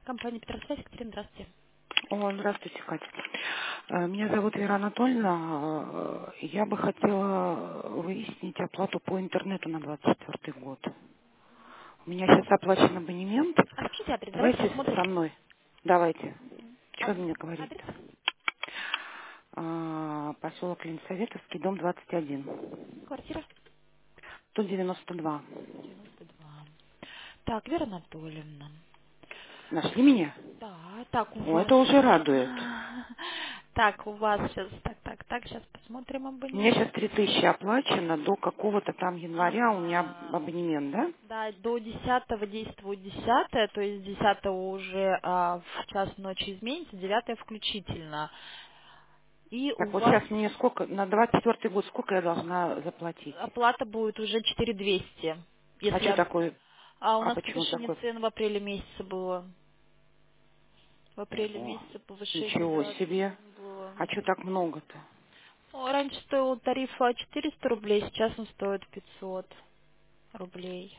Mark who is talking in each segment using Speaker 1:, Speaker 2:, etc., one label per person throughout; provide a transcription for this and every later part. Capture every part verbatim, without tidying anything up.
Speaker 1: Компания Петросвязь, Екатерина, здравствуйте.
Speaker 2: О, здравствуйте, Катя. Э, Меня зовут Вера Анатольевна. Э, Я бы хотела выяснить оплату по интернету на двадцать четвёртый год. У меня сейчас оплачен абонемент.
Speaker 1: А скажите адрес, давайте
Speaker 2: Давайте
Speaker 1: посмотрим.
Speaker 2: со мной. Давайте. Что
Speaker 1: Адрес?
Speaker 2: мне говорить?
Speaker 1: Адрес?
Speaker 2: А, Поселок Ленсоветовский, дом двадцать один.
Speaker 1: Квартира?
Speaker 2: сто девяносто два.
Speaker 1: девяносто два. Так, Вера Анатольевна.
Speaker 2: Нашли меня?
Speaker 1: Да, так, у
Speaker 2: О,
Speaker 1: вас...
Speaker 2: это уже радует.
Speaker 1: Так, у вас сейчас... Так, так, так, сейчас посмотрим
Speaker 2: У меня сейчас
Speaker 1: абонемент.
Speaker 2: три тысячи оплачено до какого-то там января. У меня
Speaker 1: Ага.
Speaker 2: абонемент, да?
Speaker 1: Да, до десятого действует десятое, то есть десятого уже а, в час ночи изменится, девятое включительно. И у
Speaker 2: Так, вот
Speaker 1: вас
Speaker 2: сейчас мне сколько, на двадцать четвёртый год сколько я должна заплатить?
Speaker 1: оплата будет уже четыре тысячи двести.
Speaker 2: А
Speaker 1: Если
Speaker 2: что
Speaker 1: от-
Speaker 2: такое?
Speaker 1: А у
Speaker 2: А
Speaker 1: нас
Speaker 2: почему
Speaker 1: повышение
Speaker 2: такое?
Speaker 1: цен в апреле месяце было. В апреле
Speaker 2: Ого,
Speaker 1: месяце повышение,
Speaker 2: ничего
Speaker 1: да,
Speaker 2: себе.
Speaker 1: цен было.
Speaker 2: А что так много-то?
Speaker 1: Ну, раньше стоил тариф а, четыреста рублей, сейчас он стоит пятьсот рублей.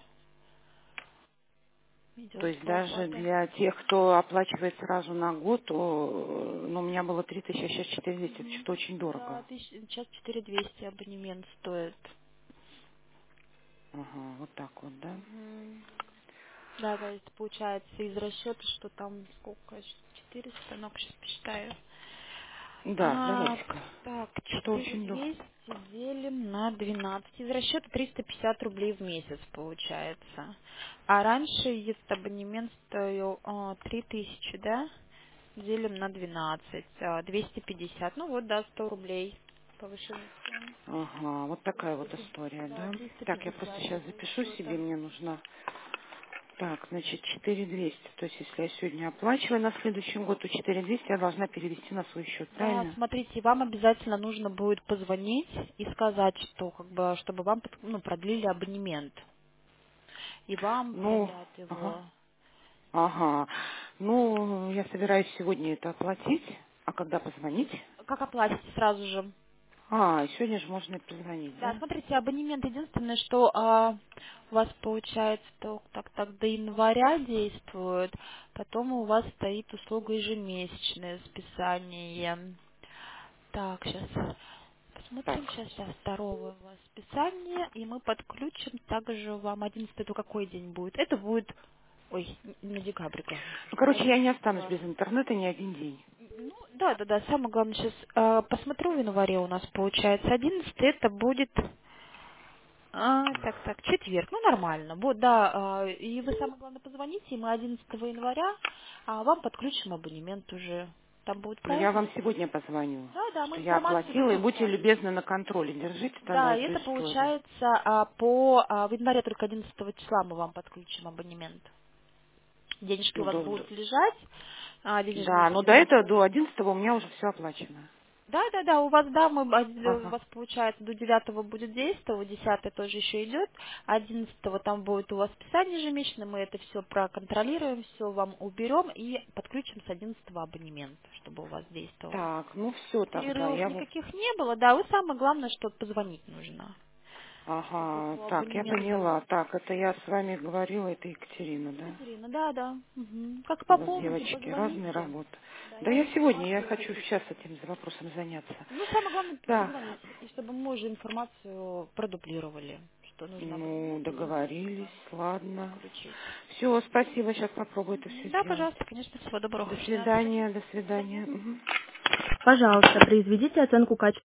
Speaker 2: То
Speaker 1: Идет
Speaker 2: есть
Speaker 1: по
Speaker 2: даже
Speaker 1: оплате.
Speaker 2: для тех, кто оплачивает сразу на год, то э, ну, у меня было три тысячи, а сейчас четыре тысячи двести. Это
Speaker 1: Мгм.
Speaker 2: что-то очень
Speaker 1: Да,
Speaker 2: дорого.
Speaker 1: тысяч- сейчас четыре тысячи двести абонемент стоит.
Speaker 2: Ага, вот так вот, да?
Speaker 1: Мгм. Да, то есть получается из расчета, что там сколько, четыреста, ну-ка сейчас посчитаю.
Speaker 2: Да,
Speaker 1: А,
Speaker 2: давайте-ка.
Speaker 1: так,
Speaker 2: Что-то
Speaker 1: четыре
Speaker 2: очень дорого.
Speaker 1: двести делим на двенадцать. Из расчета триста пятьдесят рублей в месяц получается. А раньше этот абонемент стоил а, три тысячи, да? Делим на двенадцать. а, двести пятьдесят. Ну вот, да, сто рублей повышение цен.
Speaker 2: Ага, вот такая вот
Speaker 1: триста пятьдесят,
Speaker 2: история,
Speaker 1: да,
Speaker 2: да?
Speaker 1: триста
Speaker 2: Так, я просто
Speaker 1: пятьдесят из
Speaker 2: сейчас запишу себе,
Speaker 1: расчета.
Speaker 2: мне нужна. Так, значит, четыре тысячи двести. То есть, если я сегодня оплачиваю на следующий год, то четыре тысячи двести я должна перевести на свой счет,
Speaker 1: Да,
Speaker 2: правильно?
Speaker 1: смотрите, вам обязательно нужно будет позвонить и сказать, что как бы, чтобы вам под- ну, продлили абонемент. И вам
Speaker 2: Ну,
Speaker 1: продлят
Speaker 2: ага,
Speaker 1: его.
Speaker 2: ага. Ну, я собираюсь сегодня это оплатить. А когда позвонить?
Speaker 1: Как оплатите сразу же?
Speaker 2: А, сегодня же можно и позвонить,
Speaker 1: Да,
Speaker 2: да?
Speaker 1: смотрите, абонемент единственное, что а, у вас получается то- так, так до января действует, потом у вас стоит услуга ежемесячное списание. Так, сейчас
Speaker 2: Так.
Speaker 1: посмотрим, сейчас, сейчас второго у вас списание, и мы подключим также вам одиннадцатый, это какой день будет? Это будет, ой, н- не декабрь, главное,
Speaker 2: Ну,
Speaker 1: слушайте,
Speaker 2: короче, я не останусь
Speaker 1: одиннадцатого.
Speaker 2: без интернета ни один день.
Speaker 1: Ну, да, да, да, самое главное сейчас, посмотрю в январе у нас получается одиннадцатый, это будет, а, так, так, четверг, ну, нормально, вот, да, а, и вы самое главное позвоните, и мы одиннадцатого января а, вам подключим абонемент уже, там будет
Speaker 2: Ну, я
Speaker 1: проект.
Speaker 2: вам сегодня позвоню,
Speaker 1: Да, да, мы
Speaker 2: что я
Speaker 1: информацию
Speaker 2: оплатила, и будьте
Speaker 1: сейчас.
Speaker 2: любезны на контроле. Держите тогда
Speaker 1: Да, и
Speaker 2: эту
Speaker 1: это
Speaker 2: историю.
Speaker 1: получается а, по а, в январе только одиннадцатого числа мы вам подключим абонемент. Денежки у
Speaker 2: Ну,
Speaker 1: вас
Speaker 2: до- до-
Speaker 1: будут лежать, а, денежные
Speaker 2: да, но до
Speaker 1: средства.
Speaker 2: этого, до одиннадцатого у меня уже все оплачено.
Speaker 1: Да, да, да, у вас, да, мы, а, у
Speaker 2: Ага.
Speaker 1: вас получается до девятого будет действовать, десятое тоже еще идет, одиннадцатого там будет у вас списание ежемесячное, мы это все проконтролируем, все вам уберем и подключим с одиннадцатого абонемент, чтобы у вас действовал.
Speaker 2: Так, ну все тогда.
Speaker 1: Перерывов
Speaker 2: Я вот.
Speaker 1: никаких не было, да, вы самое главное, что позвонить нужно, чтобы
Speaker 2: Ага,
Speaker 1: по
Speaker 2: так, я
Speaker 1: абонементу.
Speaker 2: поняла. Так, это я с вами говорила, это Екатерина, да?
Speaker 1: Екатерина, да, да. Мгм. Как
Speaker 2: У вас
Speaker 1: пополните,
Speaker 2: девочки разные
Speaker 1: позвоните.
Speaker 2: работы.
Speaker 1: Да,
Speaker 2: Да
Speaker 1: я
Speaker 2: я
Speaker 1: вам
Speaker 2: сегодня, я
Speaker 1: информацию
Speaker 2: хочу
Speaker 1: выпишу.
Speaker 2: сейчас этим вопросом заняться.
Speaker 1: Ну, самое главное
Speaker 2: Так,
Speaker 1: позвонить, и чтобы мы уже информацию продублировали, что нужно
Speaker 2: ну,
Speaker 1: абонемент единственный
Speaker 2: договорились,
Speaker 1: вам
Speaker 2: ладно.
Speaker 1: подключить.
Speaker 2: Все, спасибо, сейчас попробую это все
Speaker 1: Мгм. Да,
Speaker 2: сделать.
Speaker 1: пожалуйста, конечно, всего доброго,
Speaker 2: До
Speaker 1: хорошего дня, до свидания.
Speaker 2: свидания, до
Speaker 1: До свидания.
Speaker 2: свидания. Мгм.
Speaker 1: Пожалуйста, произведите оценку качества.